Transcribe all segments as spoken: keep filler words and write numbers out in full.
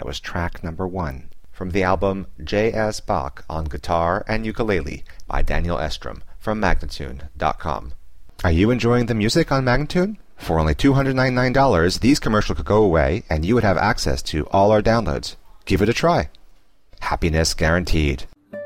was track number one from the album J S. Bach on Guitar and Ukulele by Daniel Estrom from Magnatune dot com. Are you enjoying the music on Magnatune? For only two hundred ninety-nine dollars, these commercials could go away and you would have access to all our downloads. Give it a try. Happiness guaranteed.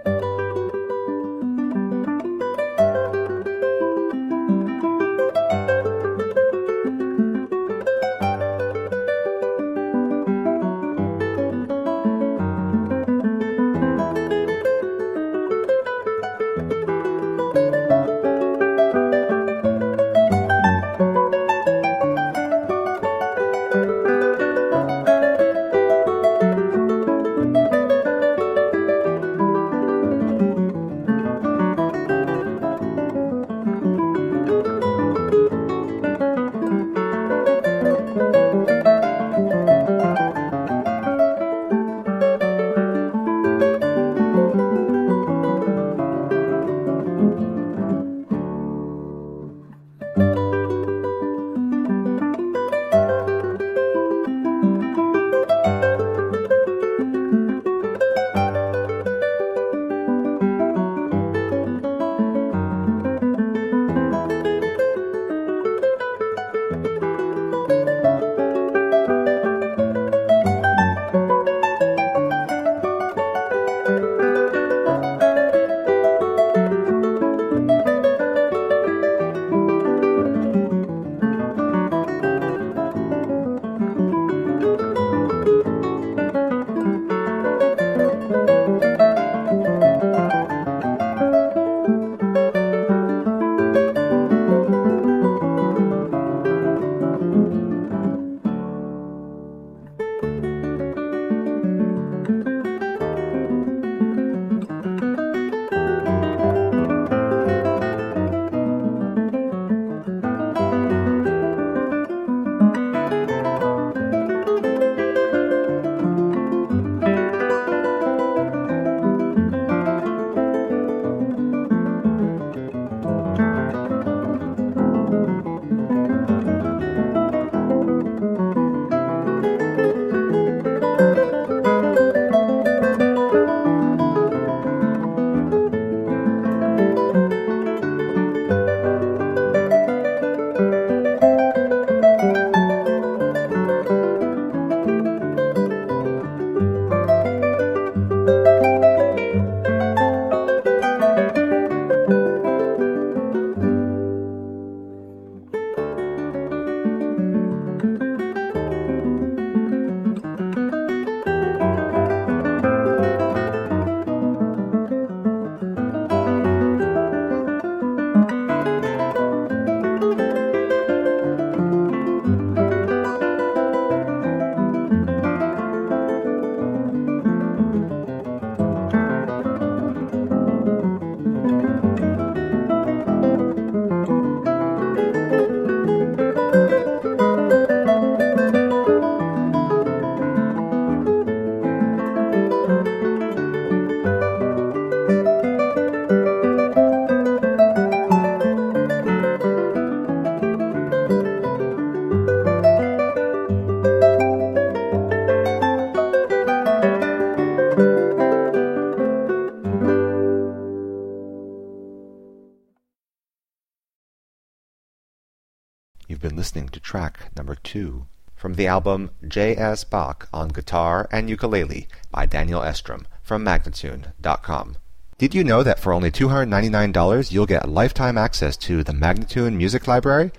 You've been listening to track number two from the album J S. Bach on Guitar and Ukulele by Daniel Estrom from Magnatune dot com. Did you know that for only two hundred ninety-nine dollars you'll get lifetime access to the Magnatune Music Library?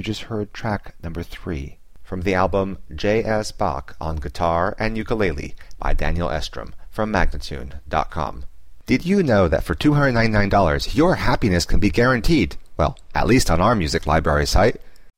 You just heard track number three from the album J S. Bach on Guitar and Ukulele by Daniel Estrom from Magnatune dot com. Did you know that for two hundred ninety-nine dollars your happiness can be guaranteed? Well, at least on our music library site.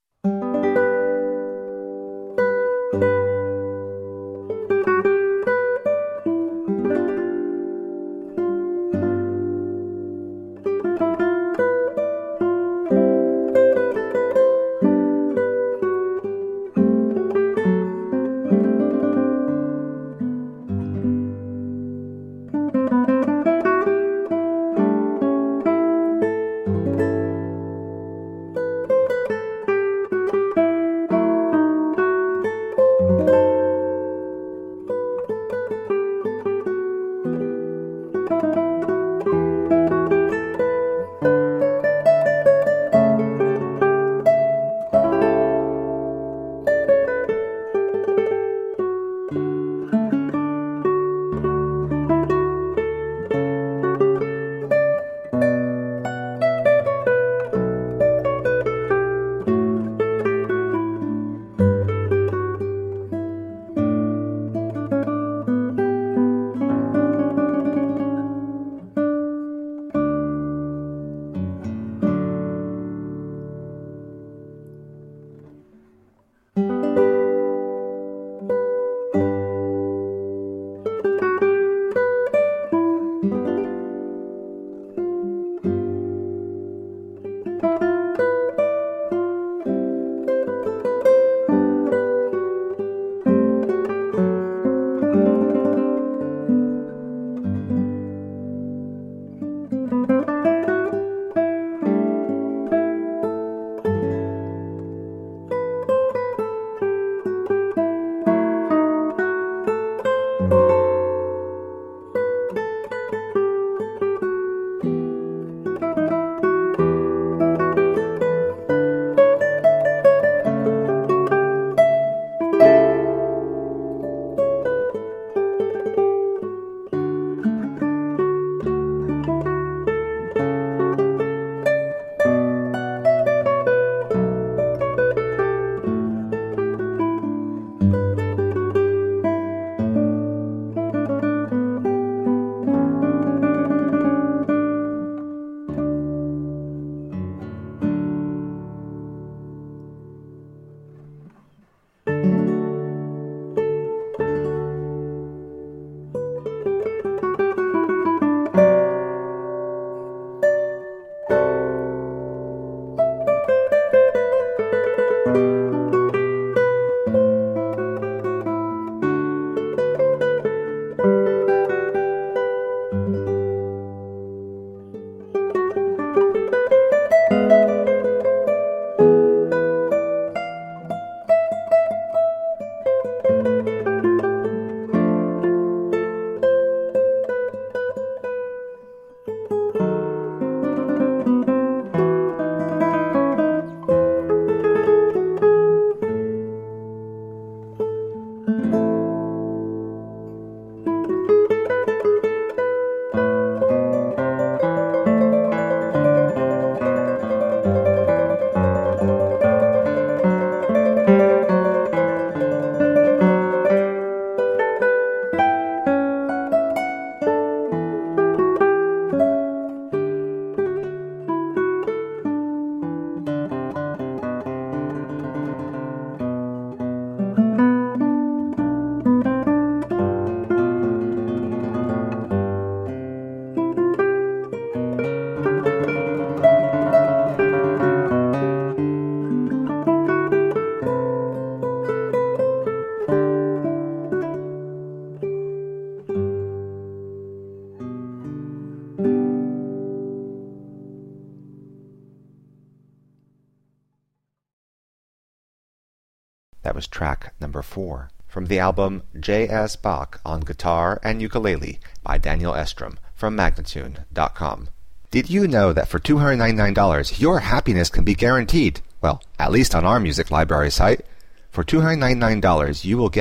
That was track number four from the album J S. Bach on Guitar and Ukulele by Daniel Estrom from Magnatune dot com. Did you know that for two hundred ninety-nine dollars your happiness can be guaranteed? Well, at least on our music library site. For two hundred ninety-nine dollars you will get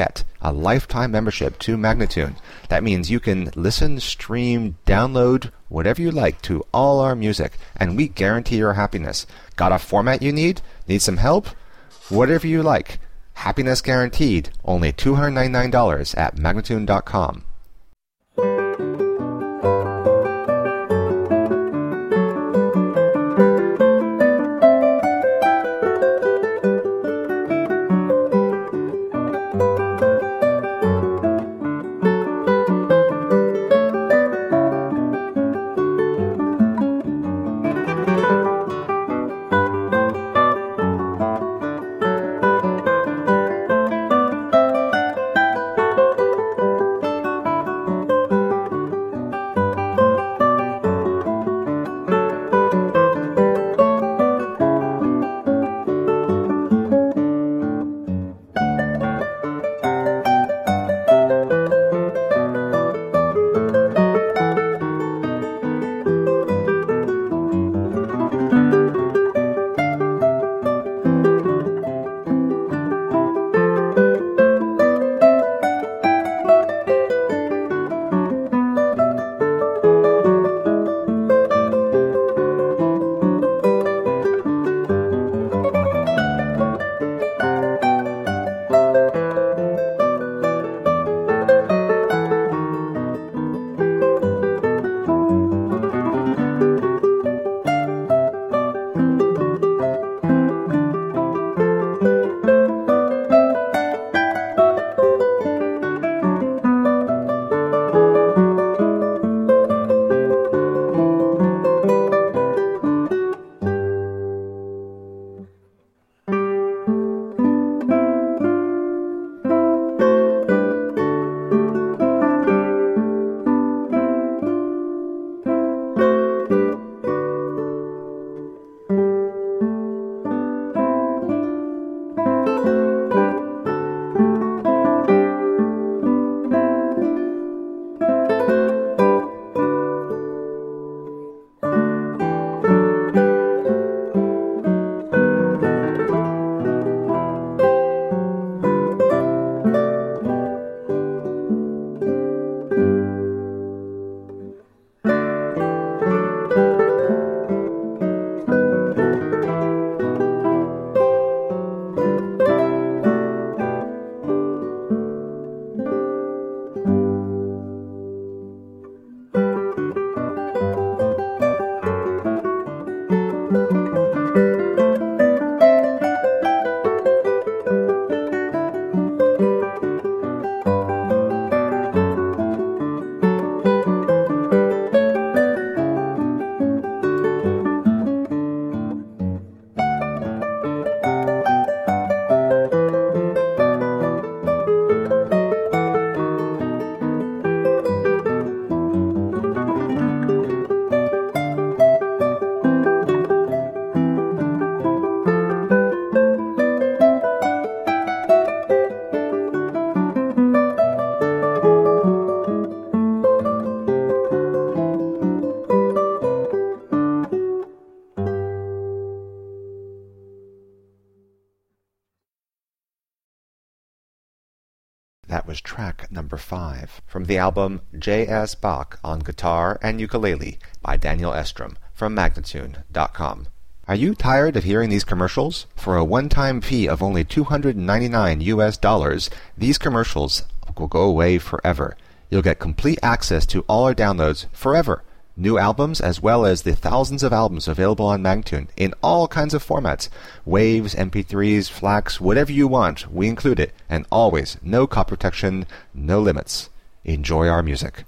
a lifetime membership to Magnatune. That means you can listen, stream, download, whatever you like to all our music, and we guarantee your happiness. Got a format you need? Need some help? Whatever you like. Happiness guaranteed. Only two hundred ninety-nine dollars at Magnatune dot com. That was track number five from the album J S. Bach on Guitar and Ukulele by Daniel Estrom from Magnatune dot com. Are you tired of hearing these commercials? For a one-time fee of only two hundred ninety-nine U S dollars, these commercials will go away forever. You'll get complete access to all our downloads forever. New albums as well as the thousands of albums available on Magnatune in all kinds of formats. Waves, M P threes, FLACs, whatever you want, we include it. And always, no copy protection, no limits. Enjoy our music.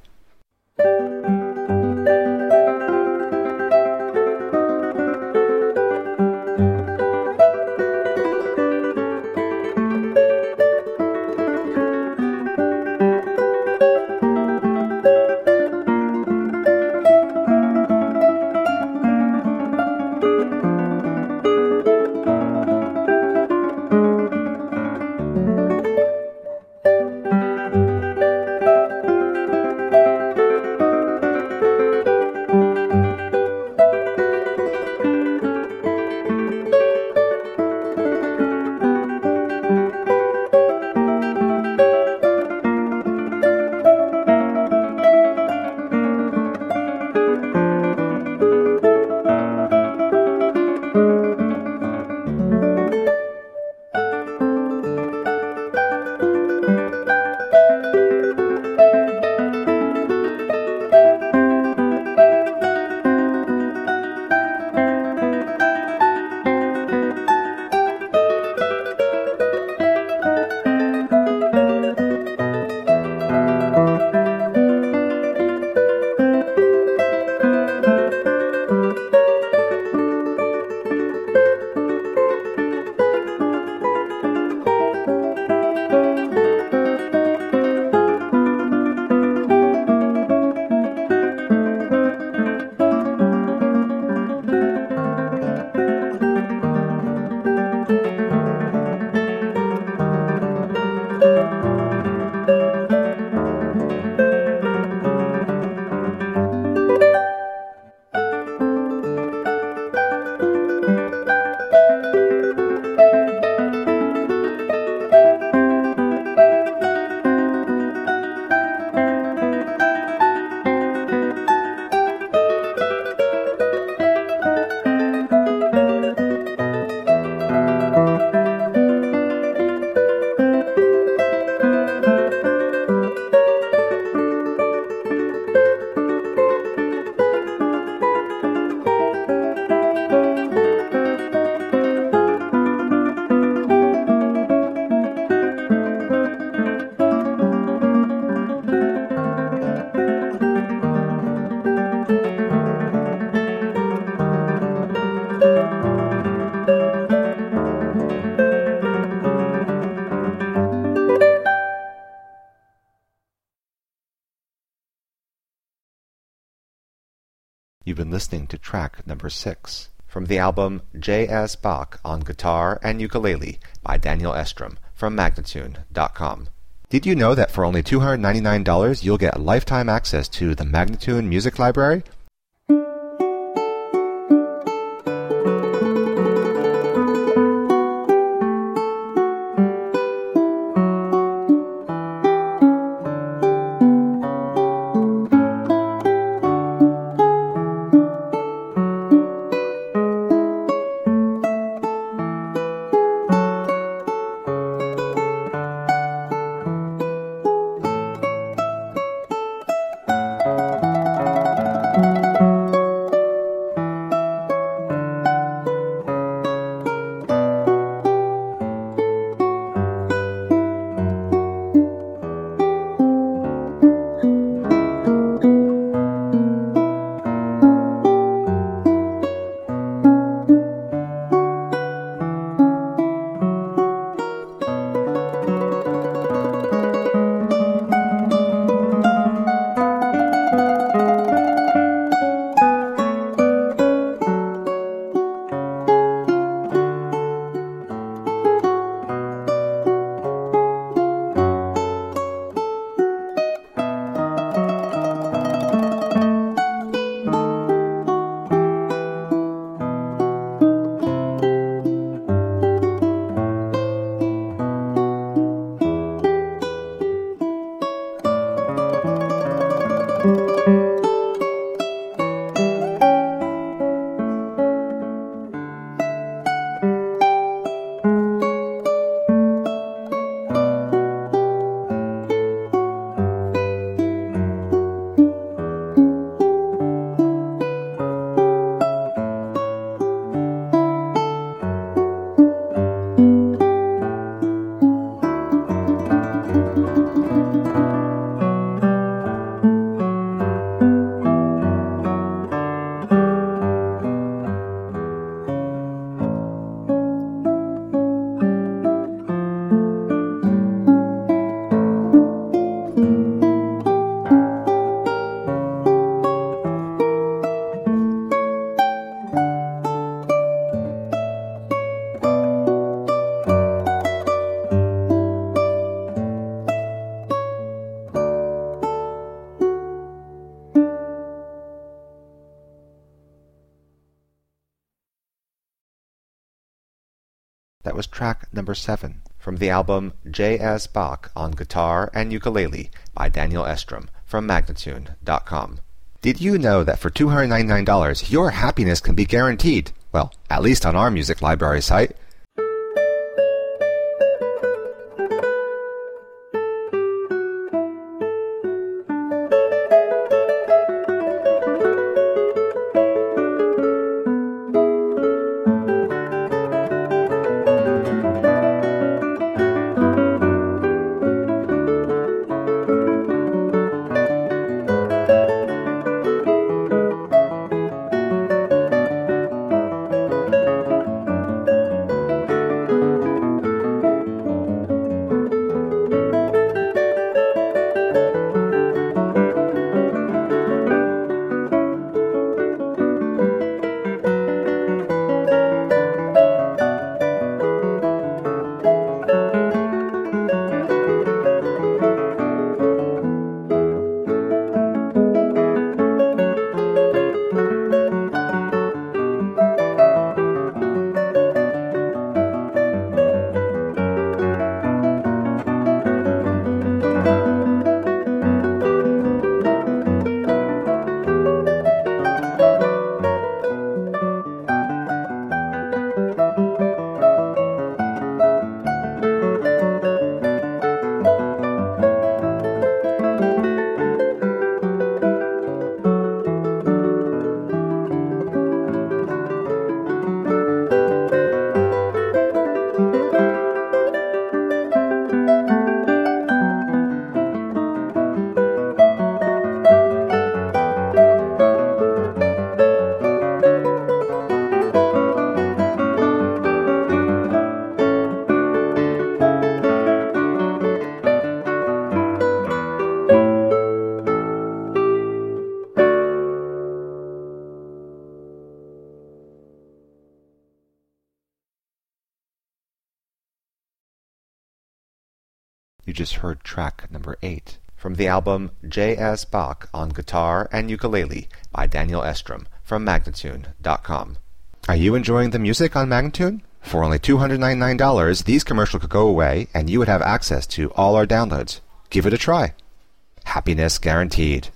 You've been listening to track number six from the album J S. Bach on Guitar and Ukulele by Daniel Estrom from Magnatune dot com. Did you know that for only two hundred ninety-nine dollars you'll get lifetime access to the Magnatune Music Library? That was track number seven from the album J S. Bach on Guitar and Ukulele by Daniel Estrom from Magnatune dot com. Did you know that for two hundred ninety-nine dollars your happiness can be guaranteed? Well, at least on our music library site. You just heard track number eight from the album J S. Bach on Guitar and Ukulele by Daniel Estrom from Magnatune dot com. Are you enjoying the music on Magnatune? For only two hundred ninety-nine dollars, these commercials could go away and you would have access to all our downloads. Give it a try. Happiness guaranteed.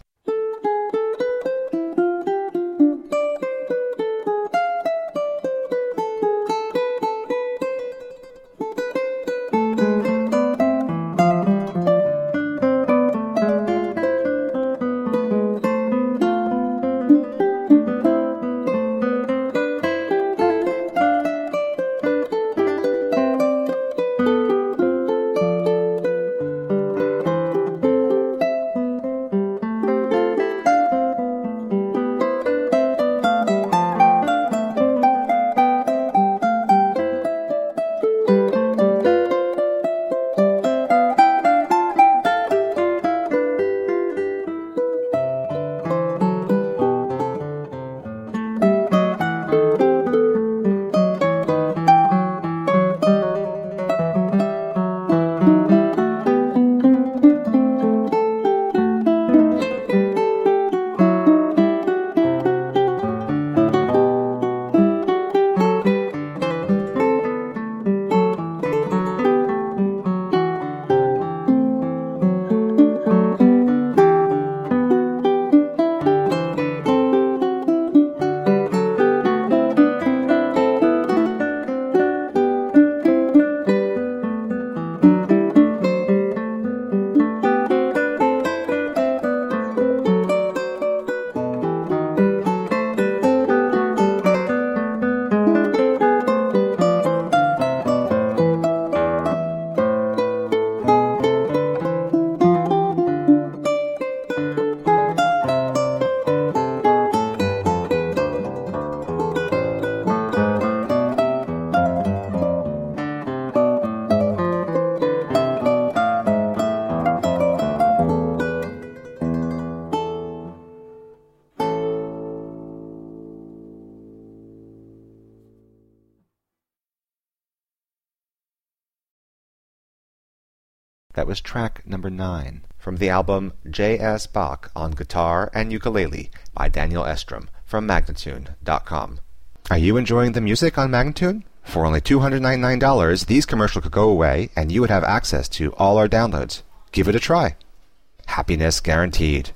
That was track number nine from the album J S. Bach on Guitar and Ukulele by Daniel Estrom from Magnatune dot com. Are you enjoying the music on Magnatune? For only two hundred ninety-nine dollars, these commercials could go away and you would have access to all our downloads. Give it a try. Happiness guaranteed.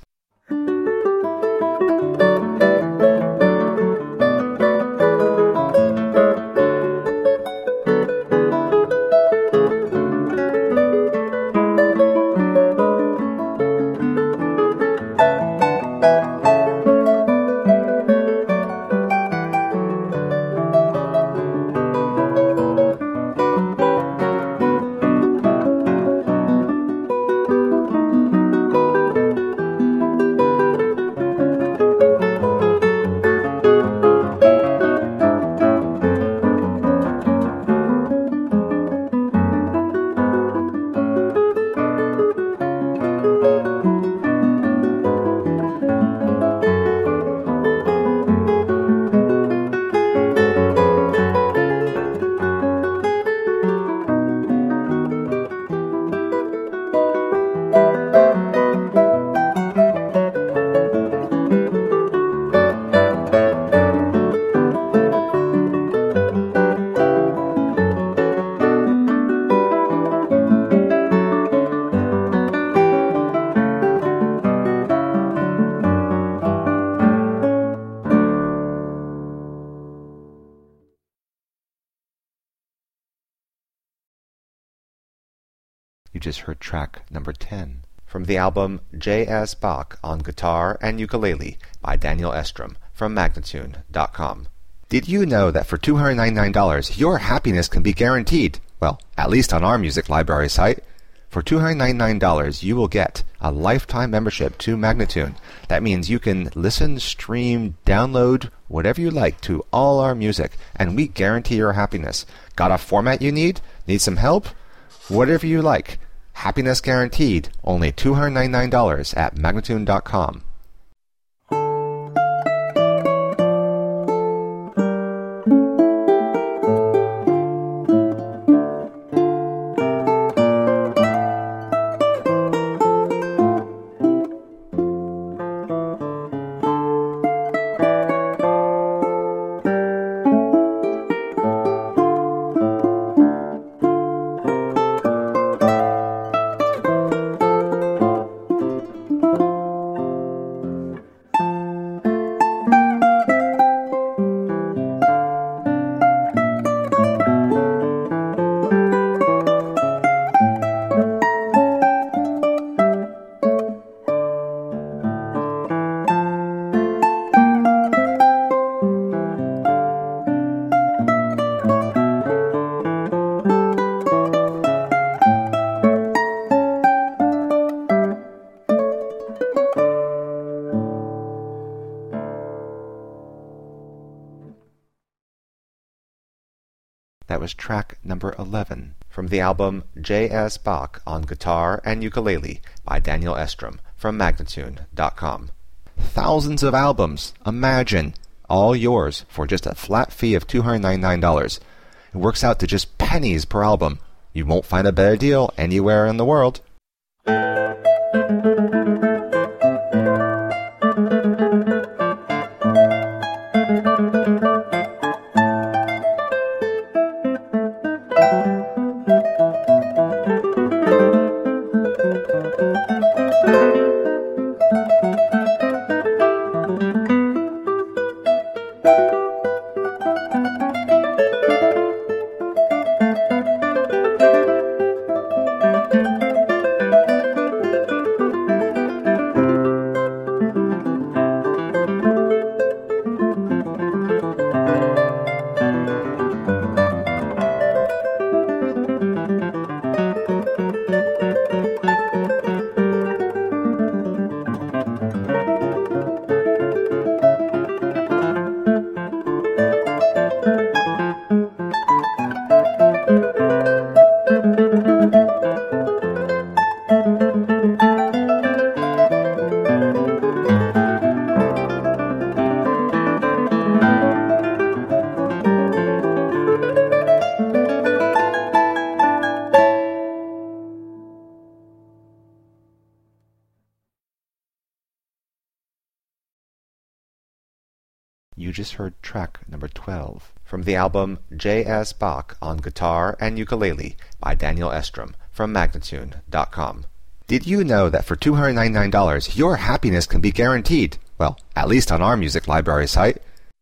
You just heard track number ten from the album J S. Bach on Guitar and Ukulele by Daniel Estrom from Magnatune dot com. Did you know that for two hundred ninety-nine dollars your happiness can be guaranteed? Well, at least on our music library site. For two hundred ninety-nine dollars you will get a lifetime membership to Magnatune. That means you can listen, stream, download, whatever you like to all our music, and we guarantee your happiness. Got a format you need? Need some help? Whatever you like. Happiness guaranteed. Only two hundred ninety-nine dollars at Magnatune dot com. That was track number eleven from the album J S. Bach on Guitar and Ukulele by Daniel Estrom from Magnatune dot com. Thousands of albums, imagine, all yours for just a flat fee of two hundred ninety-nine dollars. It works out to just pennies per album. You won't find a better deal anywhere in the world. You just heard track number twelve from the album J S. Bach on Guitar and Ukulele by Daniel Estrom from Magnatune dot com. Did you know that for two hundred ninety-nine dollars your happiness can be guaranteed? Well, at least on our music library site.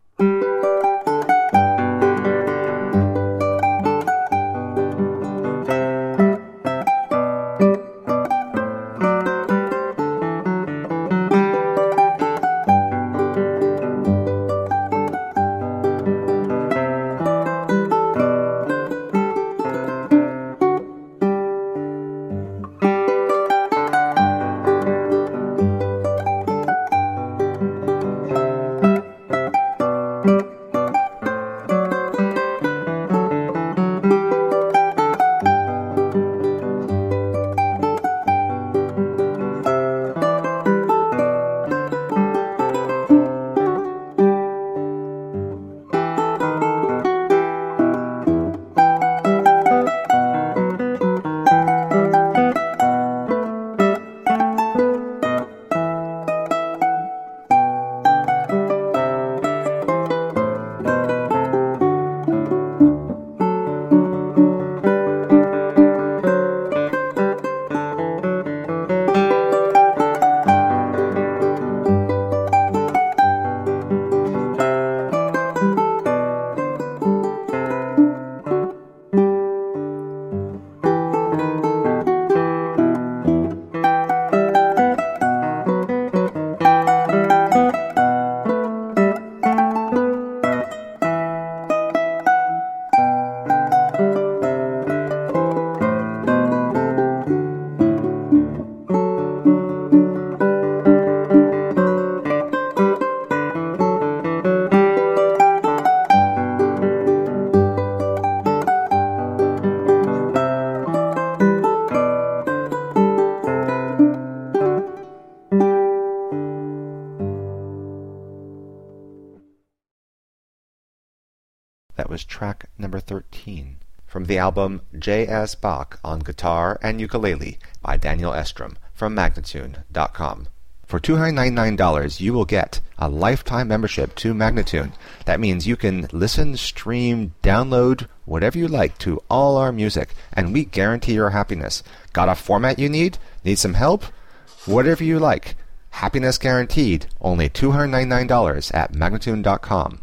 That was track number thirteen from the album J S. Bach on Guitar and Ukulele by Daniel Estrom from Magnatune dot com. For two hundred ninety-nine dollars you will get a lifetime membership to Magnatune. That means you can listen, stream, download, whatever you like to all our music, and we guarantee your happiness. Got a format you need? Need some help? Whatever you like. Happiness guaranteed. Only two hundred ninety-nine dollars at Magnatune dot com.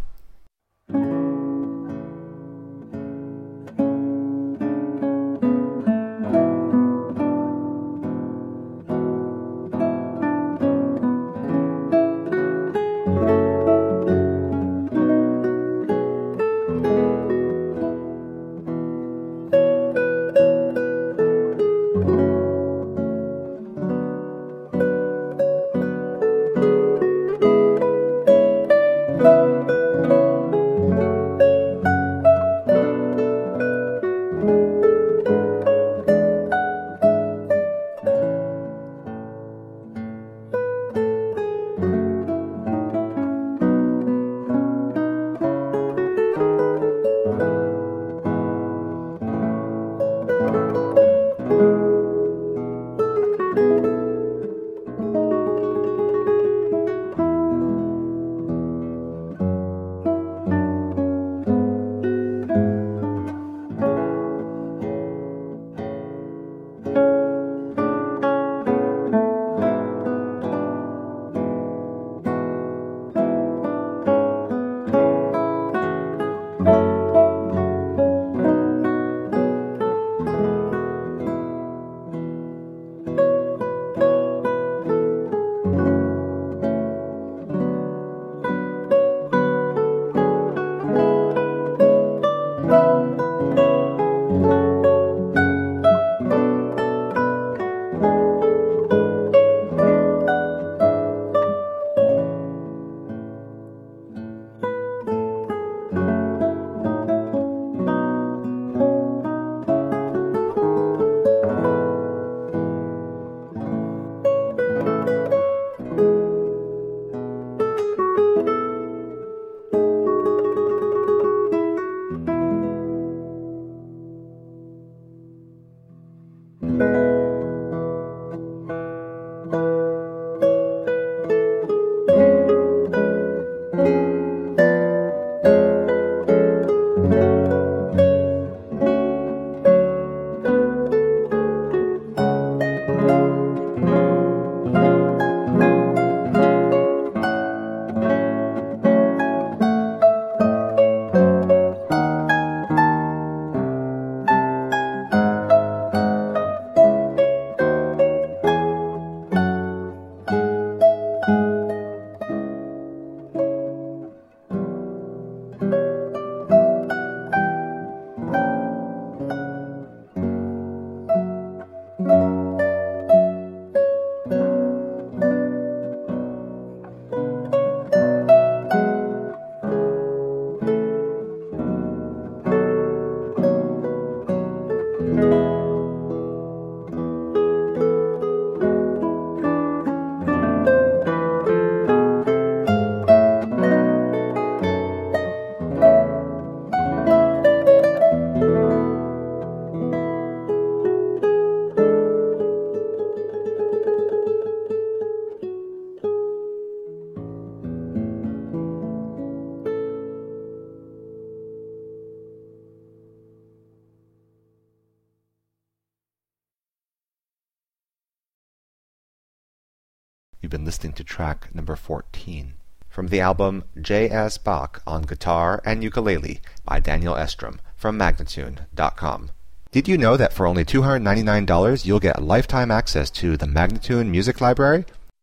You've been listening to track number fourteen from the album J S. Bach on Guitar and Ukulele by Daniel Estrom from Magnatune dot com. Did you know that for only two hundred ninety-nine dollars you'll get lifetime access to the Magnatune Music Library?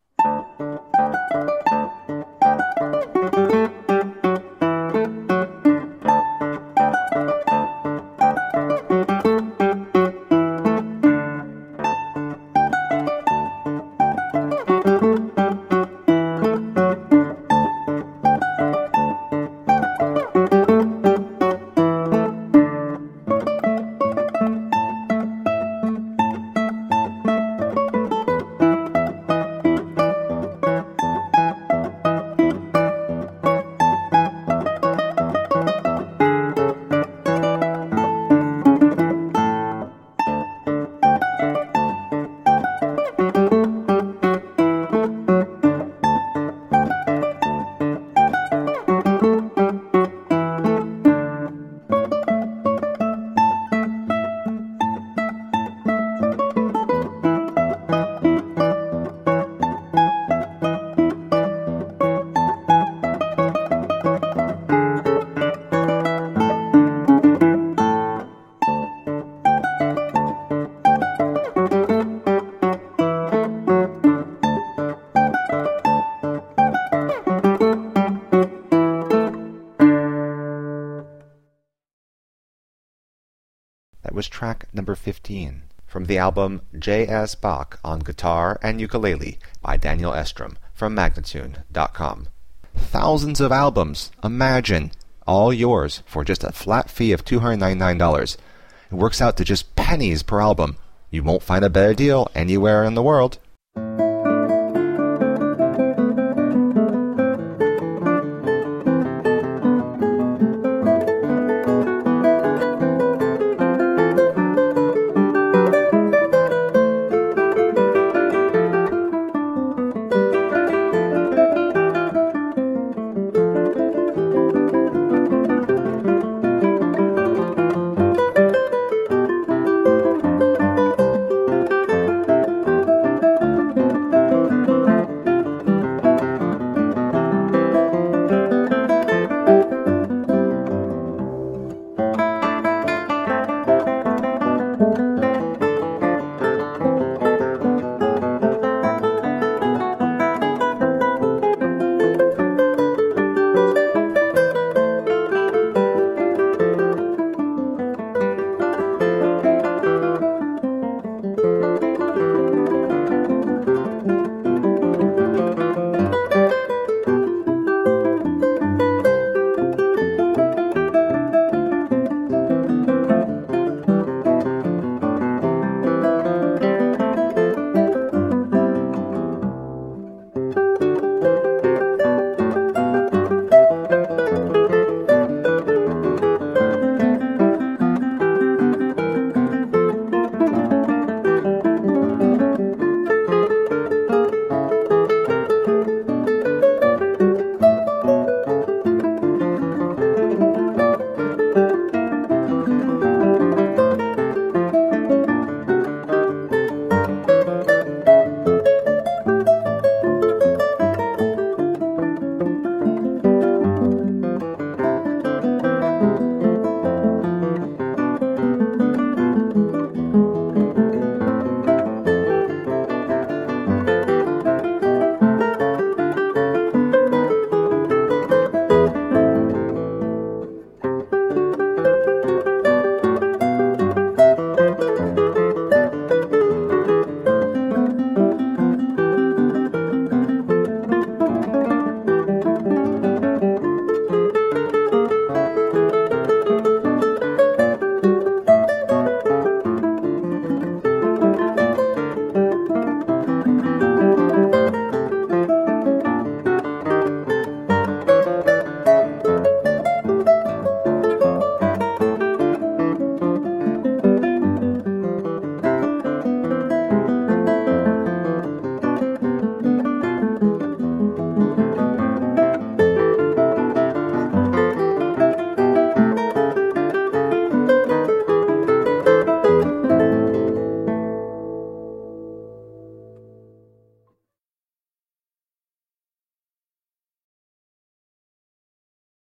Was track number fifteen from the album J S. Bach on Guitar and Ukulele by Daniel Estrom from Magnatune dot com. Thousands of albums, imagine, all yours for just a flat fee of two hundred ninety-nine dollars. It works out to just pennies per album. You won't find a better deal anywhere in the world.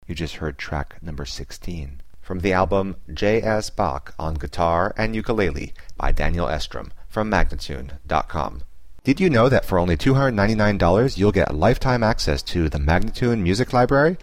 You just heard track number sixteen from the album J S. Bach on Guitar and Ukulele by Daniel Estrom from Magnatune dot com. Did you know that for only two hundred ninety-nine dollars you'll get lifetime access to the Magnatune Music Library?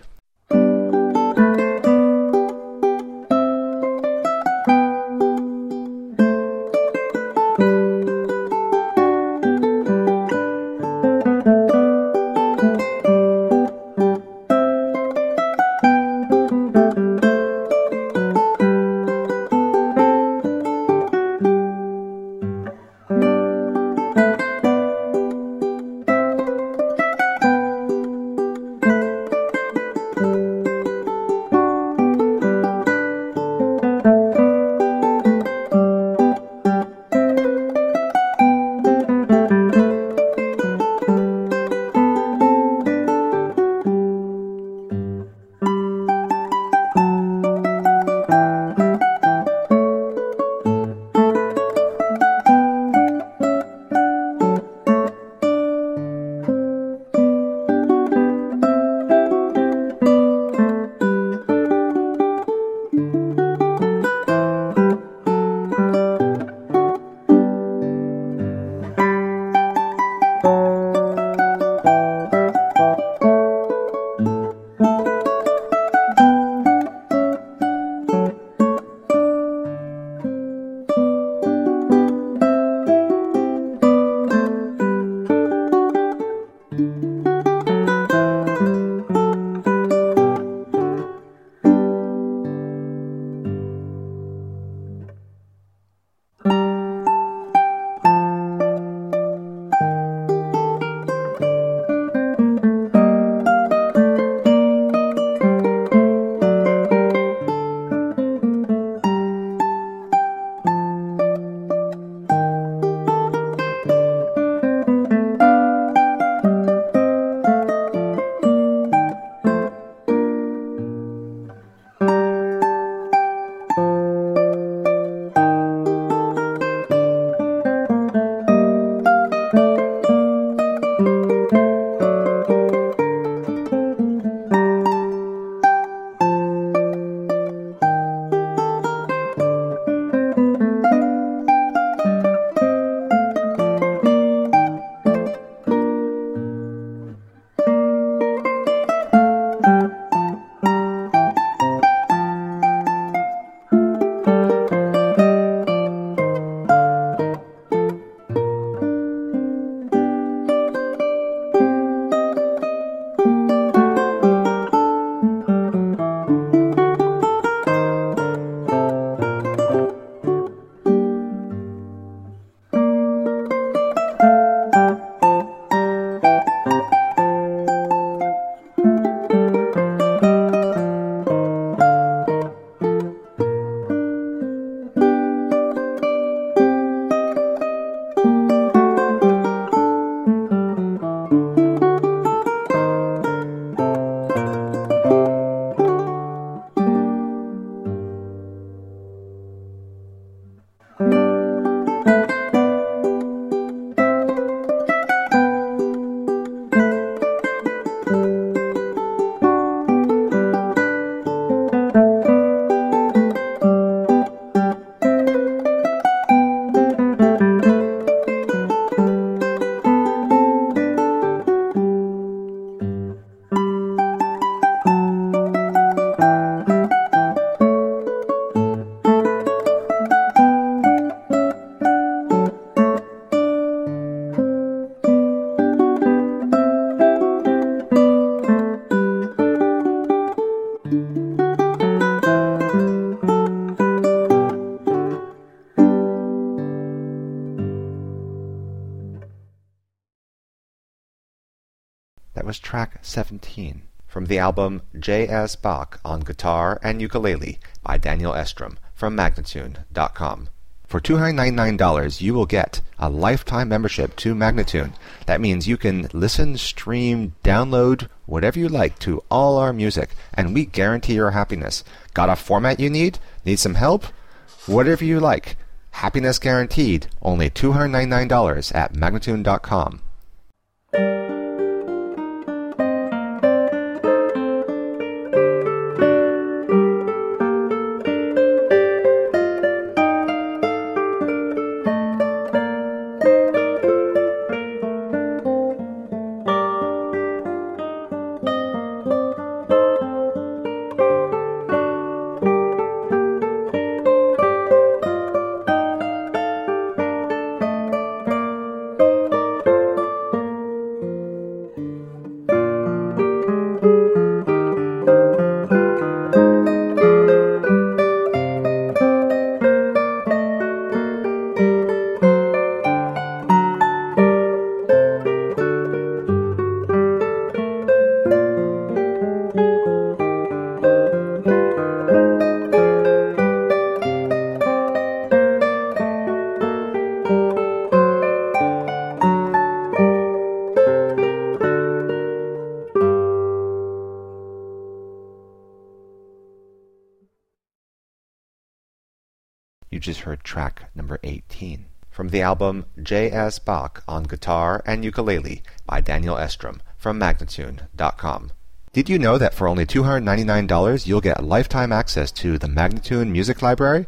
That was track seventeen from the album J S. Bach on Guitar and Ukulele by Daniel Estrom from Magnatune dot com. For two hundred ninety-nine dollars you will get a lifetime membership to Magnatune. That means you can listen, stream, download, whatever you like to all our music, and we guarantee your happiness. Got a format you need? Need some help? Whatever you like. Happiness guaranteed. Only two hundred ninety-nine dollars at Magnatune dot com. You just heard track number eighteen from the album J S. Bach on Guitar and Ukulele by Daniel Estrom from Magnatune dot com. Did you know that for only two hundred ninety-nine dollars you'll get lifetime access to the Magnatune Music Library?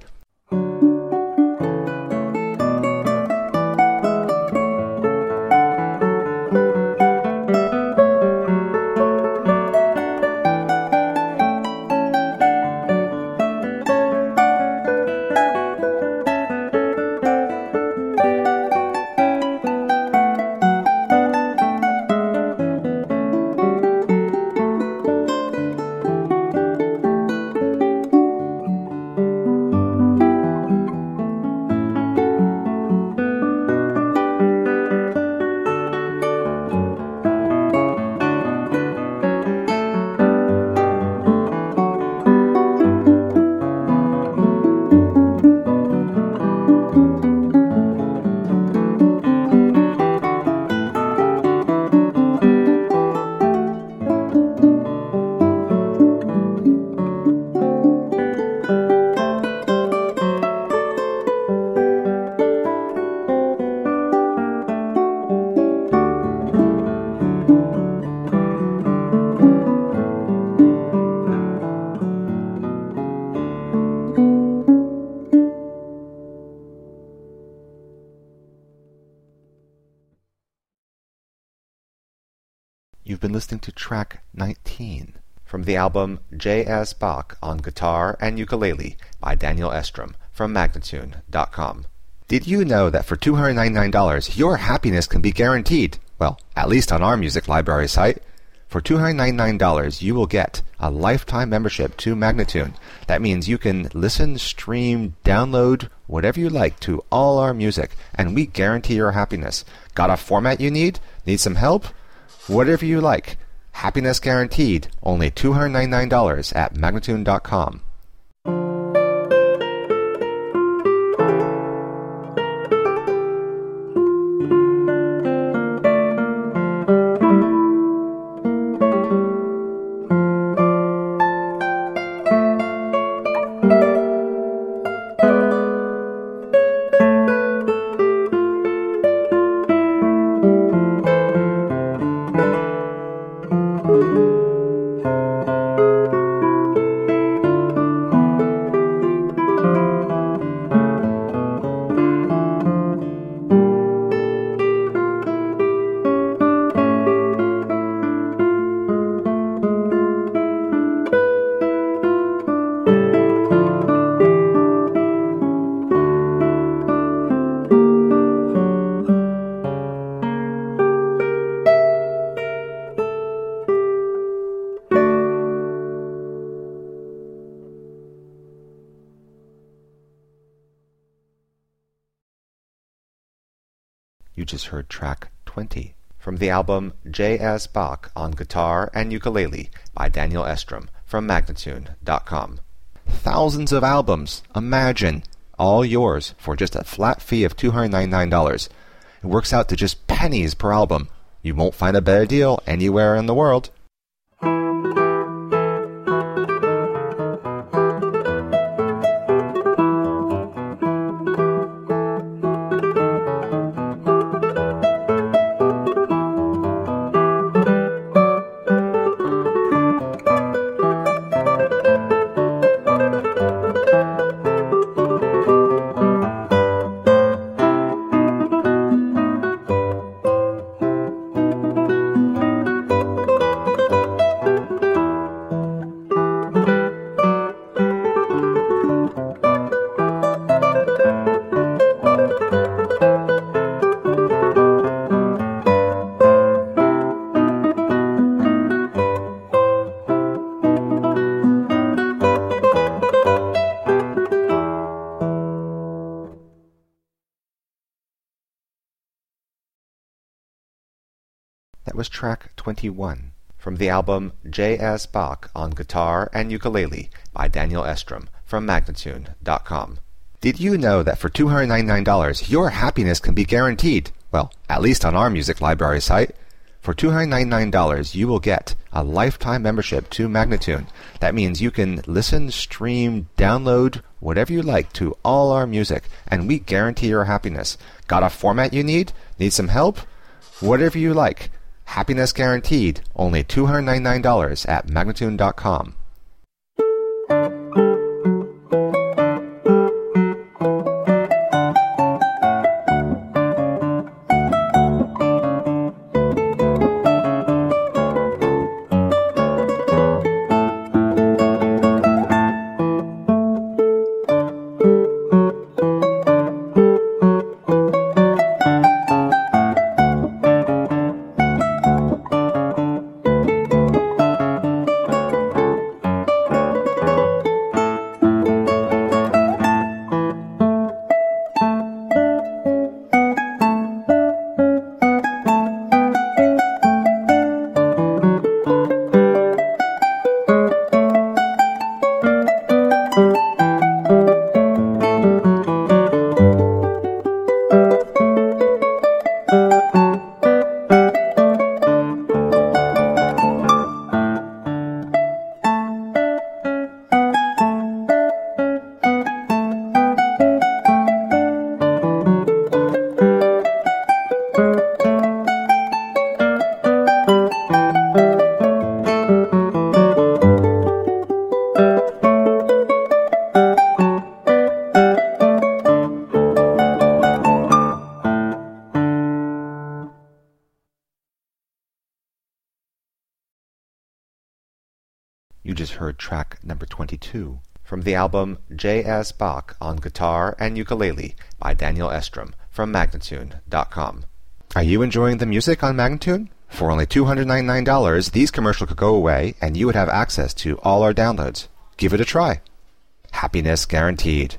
You've been listening to track nineteen from the album J S. Bach on Guitar and Ukulele by Daniel Estrom from Magnatune dot com. Did you know that for two hundred ninety-nine dollars your happiness can be guaranteed? Well, at least on our music library site. For two hundred ninety-nine dollars you will get a lifetime membership to Magnatune. That means you can listen, stream, download, whatever you like to all our music, and we guarantee your happiness. Got a format you need? Need some help? Whatever you like. Happiness guaranteed. Only two hundred ninety-nine dollars at Magnatune dot com. You just heard track twenty from the album J S. Bach on Guitar and Ukulele by Daniel Estrom from Magnatune dot com. Thousands of albums, imagine, all yours for just a flat fee of two hundred ninety-nine dollars. It works out to just pennies per album. You won't find a better deal anywhere in the world. That was track twenty-one from the album J S. Bach on Guitar and Ukulele by Daniel Estrom from Magnatune dot com. Did you know that for two hundred ninety-nine dollars your happiness can be guaranteed? Well, at least on our music library site. For two hundred ninety-nine dollars, you will get a lifetime membership to Magnatune. That means you can listen, stream, download, whatever you like to all our music, and we guarantee your happiness. Got a format you need? Need some help? Whatever you like. Happiness guaranteed. Only two hundred ninety-nine dollars at Magnatune dot com. You just heard track number twenty-two from the album J S. Bach on Guitar and Ukulele by Daniel Estrom from Magnatune dot com. Are you enjoying the music on Magnatune? For only two hundred ninety-nine dollars, these commercials could go away and you would have access to all our downloads. Give it a try. Happiness guaranteed.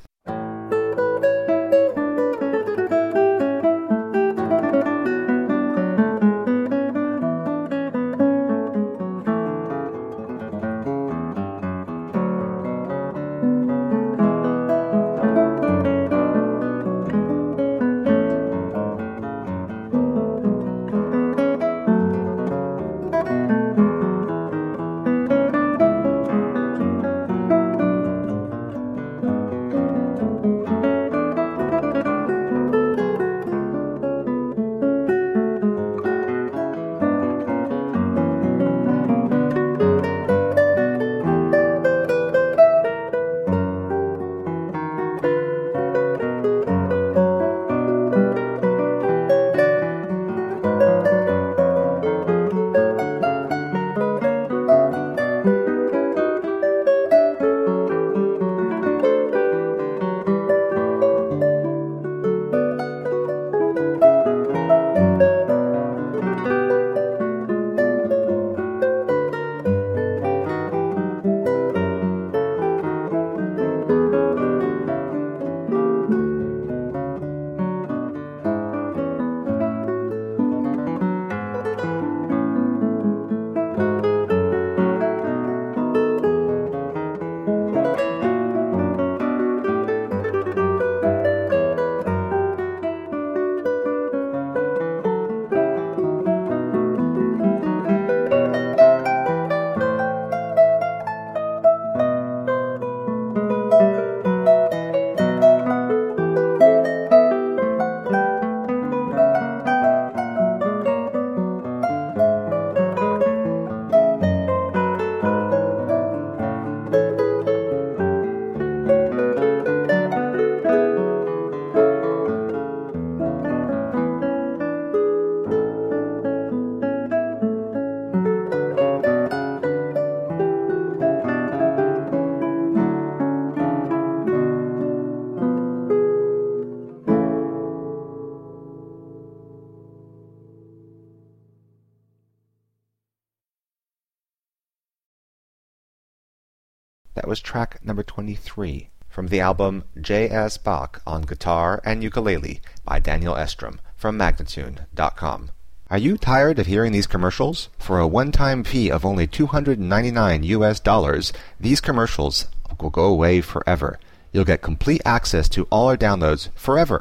That was track number twenty-three from the album J S. Bach on Guitar and Ukulele by Daniel Estrom from Magnatune dot com. Are you tired of hearing these commercials? For a one-time fee of only two hundred ninety-nine U S dollars, these commercials will go away forever. You'll get complete access to all our downloads forever.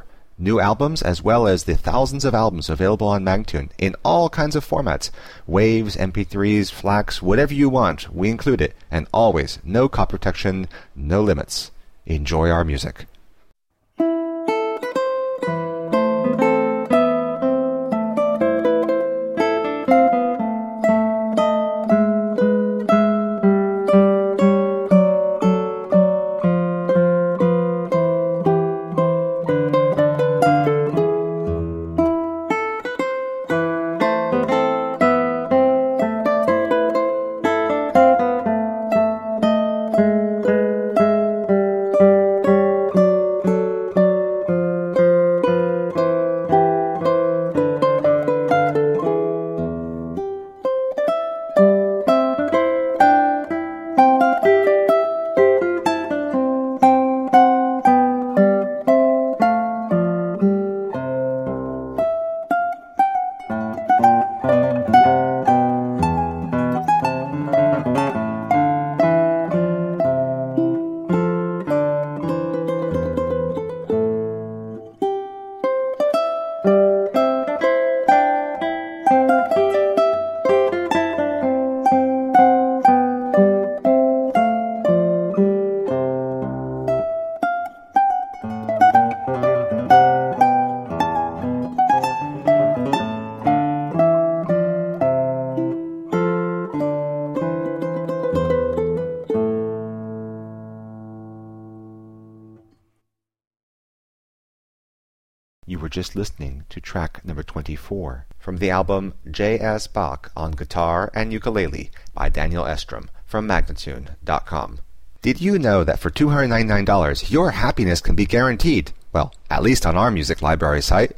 new albums as well as the thousands of albums available on Magnatune in all kinds of formats. Waves, M P threes, FLACs, whatever you want, we include it. And always, no copy protection, no limits. Enjoy our music. You were just listening to track number twenty-four from the album J S. Bach on Guitar and Ukulele by Daniel Estrom from Magnatune dot com. Did you know that for two hundred ninety-nine dollars your happiness can be guaranteed? Well, at least on our music library site.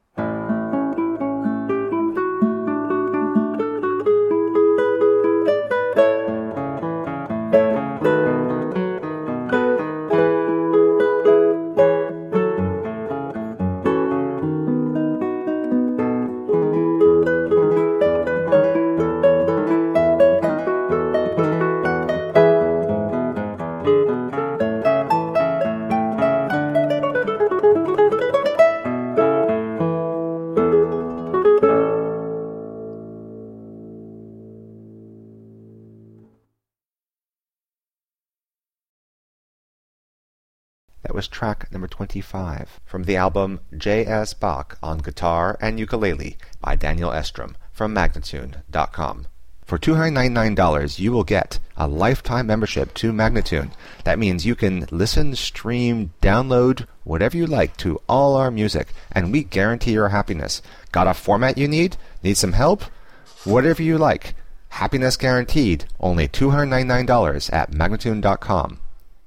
That was track number twenty-five from the album J S. Bach on Guitar and Ukulele by Daniel Estrom from Magnatune dot com. For two hundred ninety-nine dollars you will get a lifetime membership to Magnatune. That means you can listen, stream, download, whatever you like to all our music, and we guarantee your happiness. Got a format you need? Need some help? Whatever you like. Happiness guaranteed. Only two hundred ninety-nine dollars at Magnatune dot com.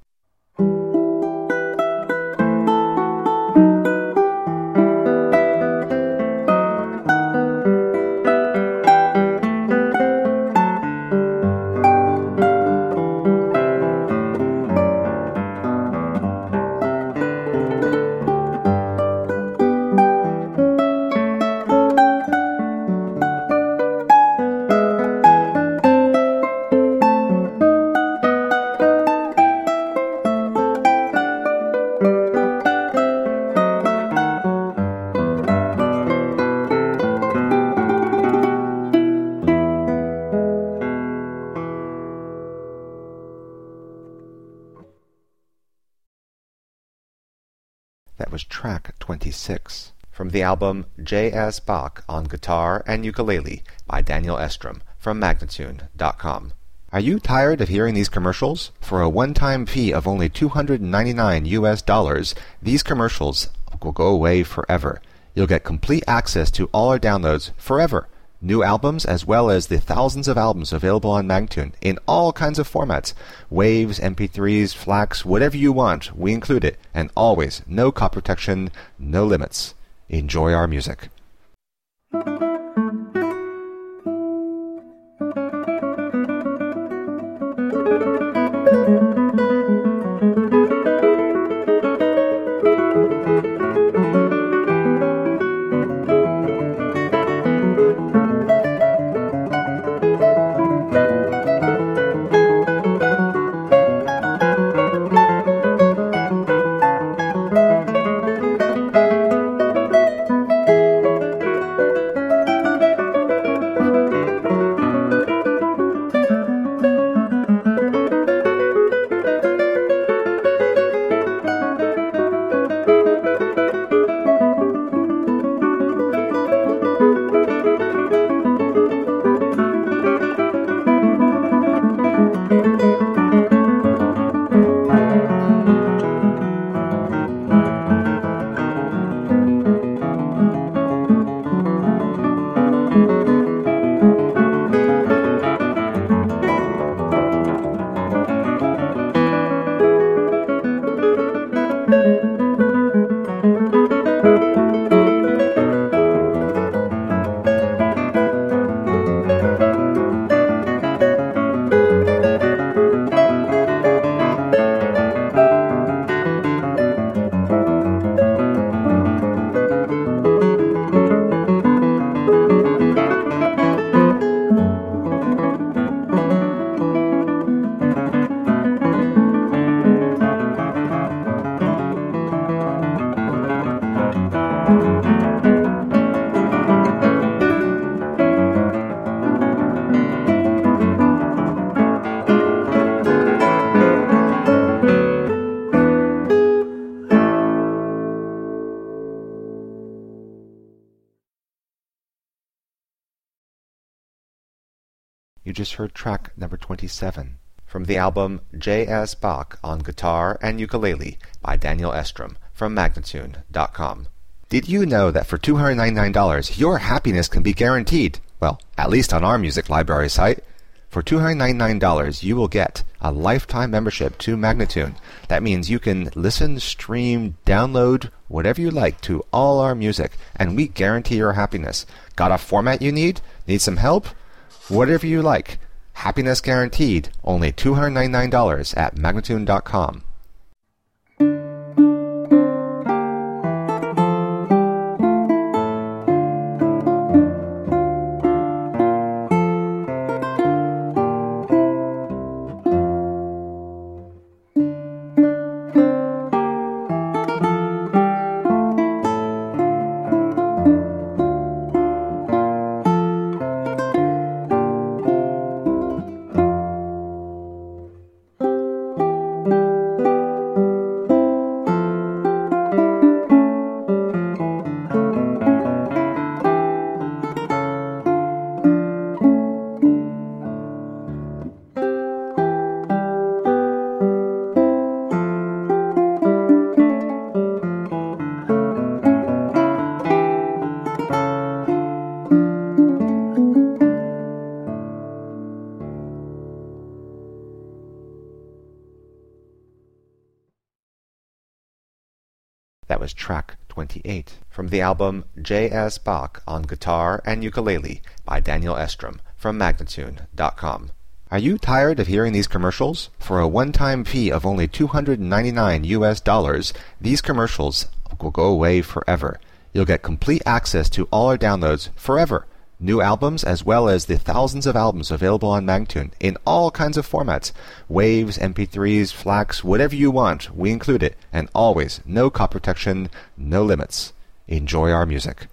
That was track twenty-six from the album J S. Bach on Guitar and Ukulele by Daniel Estrom from Magnatune dot com. Are you tired of hearing these commercials? For a one-time fee of only two hundred ninety-nine U S dollars, these commercials will go away forever. You'll get complete access to all our downloads forever. New albums as well as the thousands of albums available on Magnatune in all kinds of formats. Waves, M P threes, FLACs, whatever you want, we include it. And always, no copy protection, no limits. Enjoy our music. just heard track number twenty-seven from the album J S. Bach on Guitar and Ukulele by Daniel Estrom from Magnatune dot com. Did you know that for two hundred ninety-nine dollars your happiness can be guaranteed? Well, at least on our music library site. For two hundred ninety-nine dollars you will get a lifetime membership to Magnatune. That means you can listen, stream, download, whatever you like to all our music, and we guarantee your happiness. Got a format you need? Need some help? Whatever you like. Happiness guaranteed. Only two hundred ninety-nine dollars at Magnatune dot com. That was track twenty-eight from the album J S. Bach on Guitar and Ukulele by Daniel Estrom from Magnatune dot com. Are you tired of hearing these commercials? For a one-time fee of only two hundred ninety-nine U S dollars, these commercials will go away forever. You'll get complete access to all our downloads forever. New albums as well as the thousands of albums available on Magnatune in all kinds of formats. Waves, M P threes, FLACs, whatever you want, we include it. And always, no copy protection, no limits. Enjoy our music.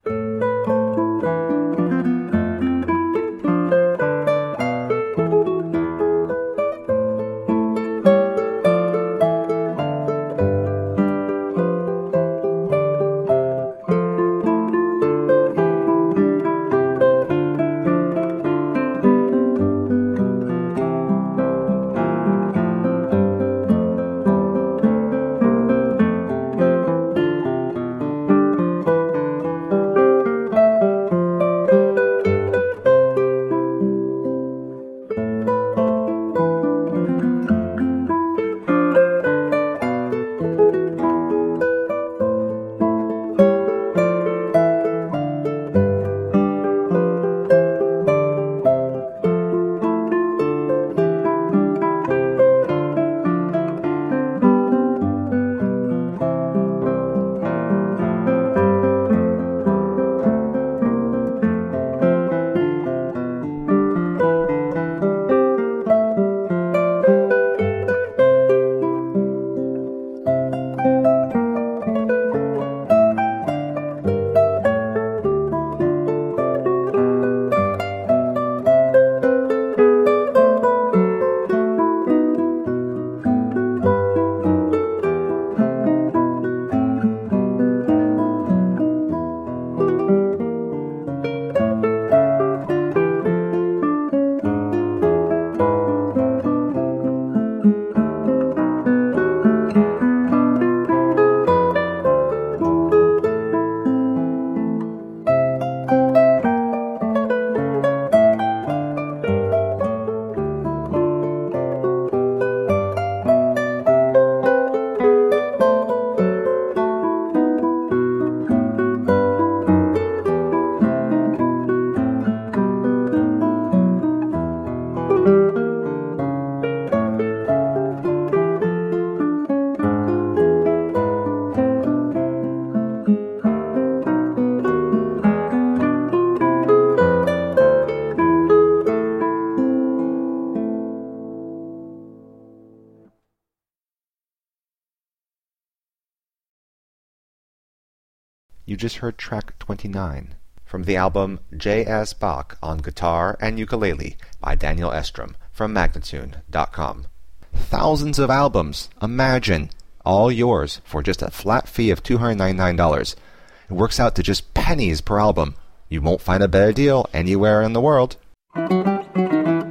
You just heard track twenty-nine from the album J S. Bach on Guitar and Ukulele by Daniel Estrom from Magnatune dot com. Thousands of albums, imagine, all yours for just a flat fee of two hundred ninety-nine dollars. It works out to just pennies per album. You won't find a better deal anywhere in the world.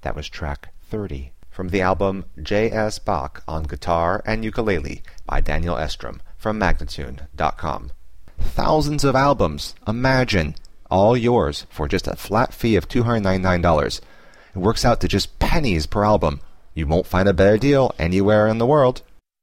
That was track thirty from the album J S. Bach on Guitar and Ukulele by Daniel Estrom from Magnatune dot com. Thousands of albums, imagine, all yours for just a flat fee of two hundred ninety-nine dollars. It works out to just pennies per album. You won't find a better deal anywhere in the world.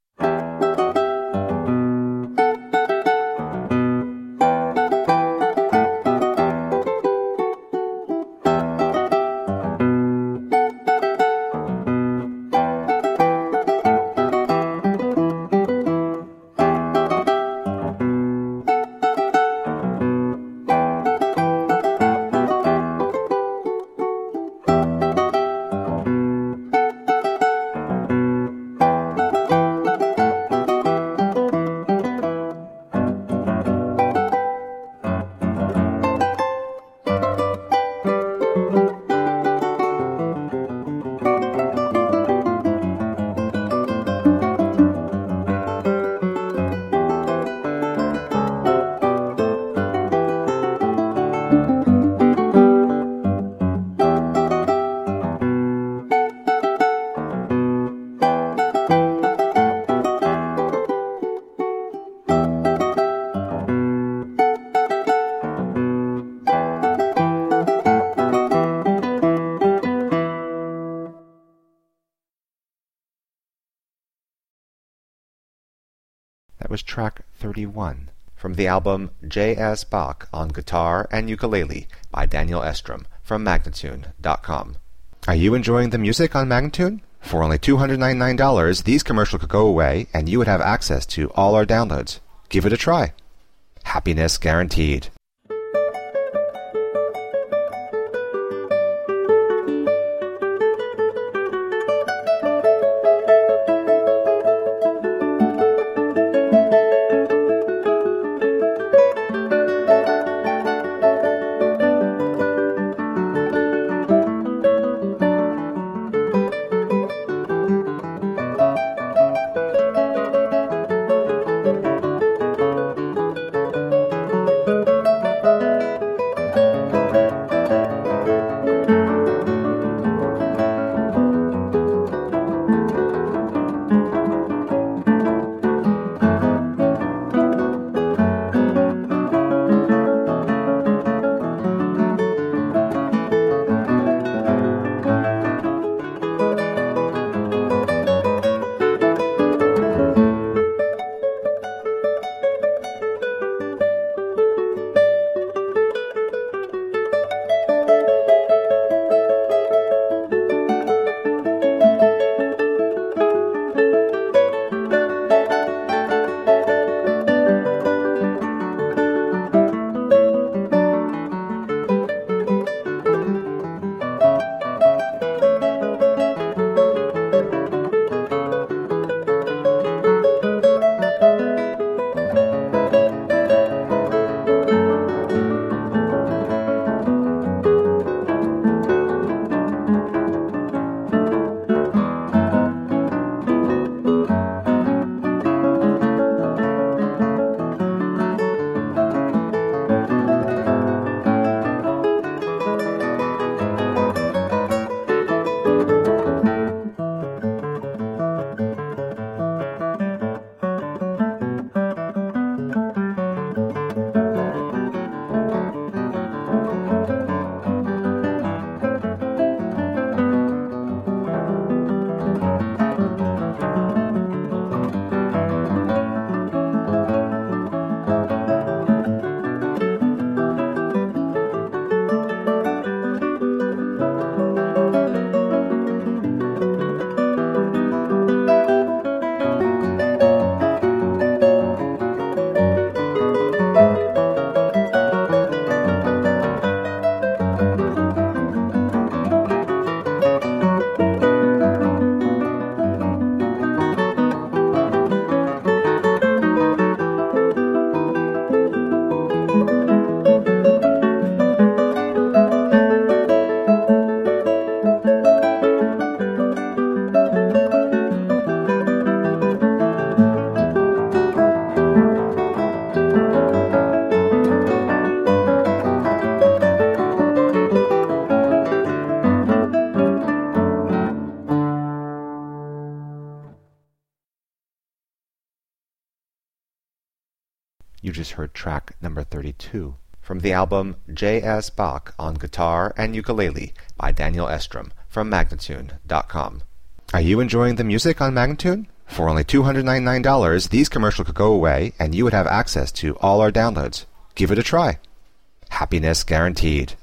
That was track thirty-one from the album J S. Bach on Guitar and Ukulele by Daniel Estrom from Magnatune dot com. Are you enjoying the music on Magnatune? For only two hundred ninety-nine dollars, these commercials could go away and you would have access to all our downloads. Give it a try. Happiness guaranteed. You just heard track number thirty-two from the album J S. Bach on Guitar and Ukulele by Daniel Estrom from Magnatune dot com. Are you enjoying the music on Magnatune? For only two hundred ninety-nine dollars, these commercials could go away and you would have access to all our downloads. Give it a try. Happiness guaranteed.